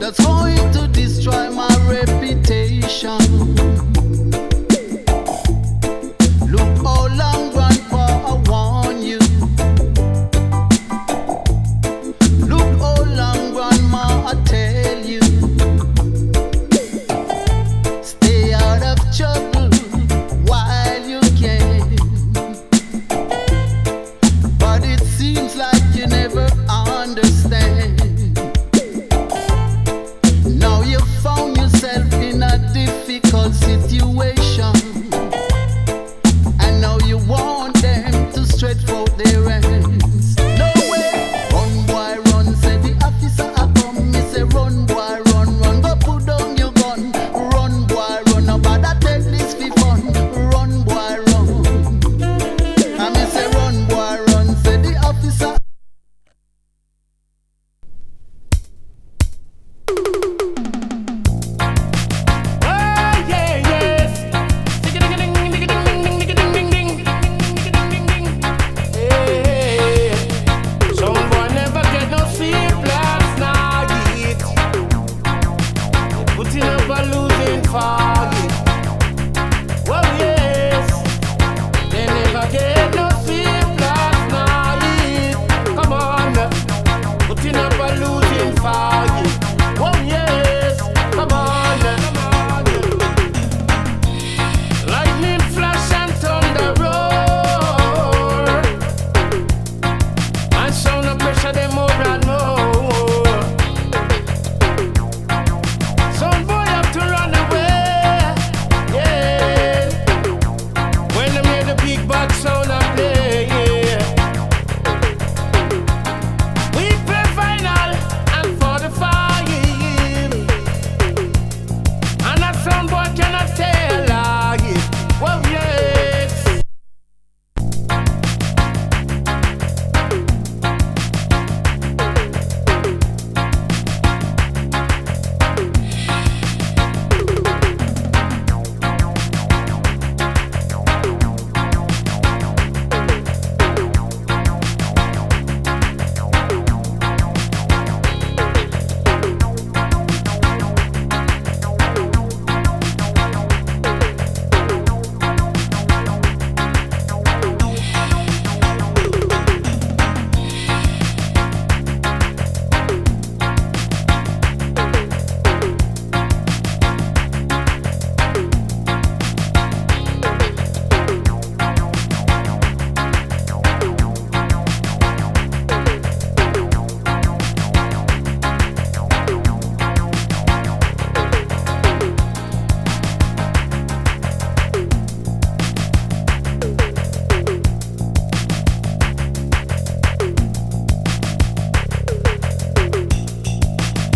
That's going to destroy my reputation. Look how long, Grandpa, I warn you. Look how long, Grandma, I tell you. Stay out of trouble while you can. But it seems like you never understand. Now you found yourself in a difficult situation, and now you want them to stretch out their hands. No way, run boy run, said the officer I come. Me say run boy run, run, go put down your gun. Run boy run, nobody take this for fun. Run boy run, and me say run boy run, said the officer. Pressure them